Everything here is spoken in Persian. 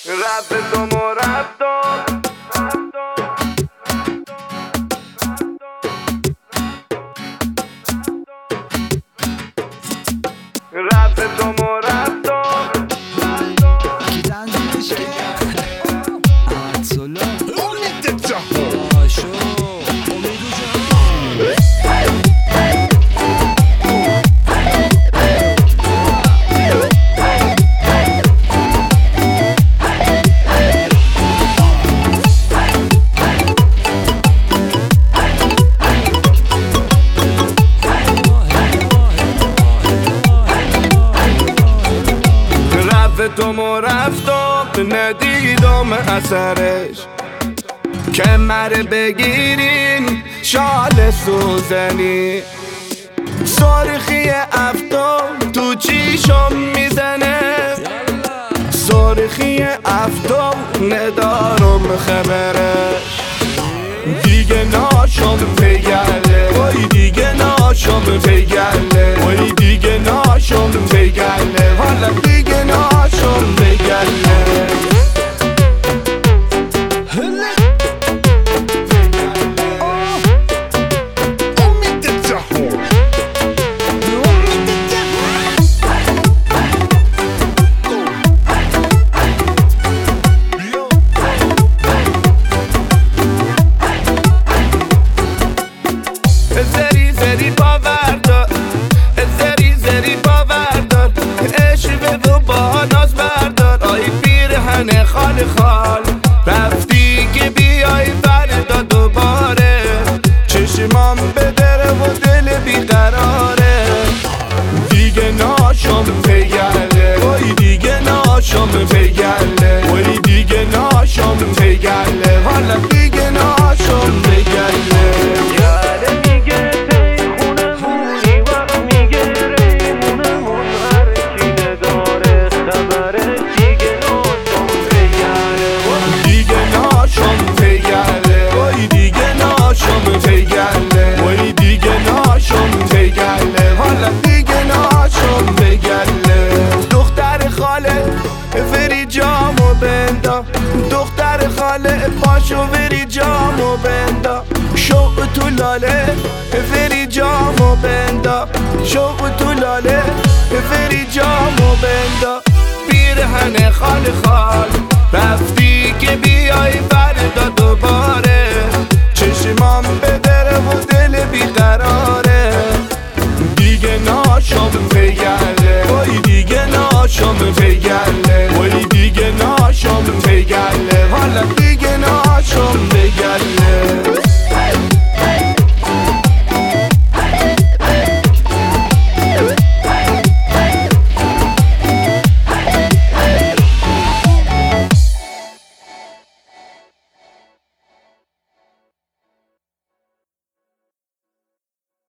رفت تو مرفتا رفت تو مرفتا کی تنظیمش کرد؟ عطلا امید جهان آشو امید جهان تو مرفتم ندیدم اثرش که مره بگیرین شال سوزنی سرخی افتاب تو چیشم میزنه سرخی افتاب ندارم خبرش دیگه ناشم پیگله وای دیگه ناشم پیگله وای دیگه ناشم پیگله حالا دیگه ناشم پیگله امید جهان زری زری باور دار زری زری باور دار عشق تو با ناز بردار آی پیرهن خال خال رفتی که بیای فردا دوباره چشمام به دره و دل بیقراره دیگه ناشم پیگله وای دیگه ناشم پیگله وای دیگه ناشم پیگله حالا دیگه ناشم پیگله وای دیگه ناشم پیگله حالا دیگه ناشم پیگله دختر خاله وری جامو بندا دختر خاله پاشو وری جامو بندا شوق تو لاله وری جامو بندا شوق تو لاله وری جامو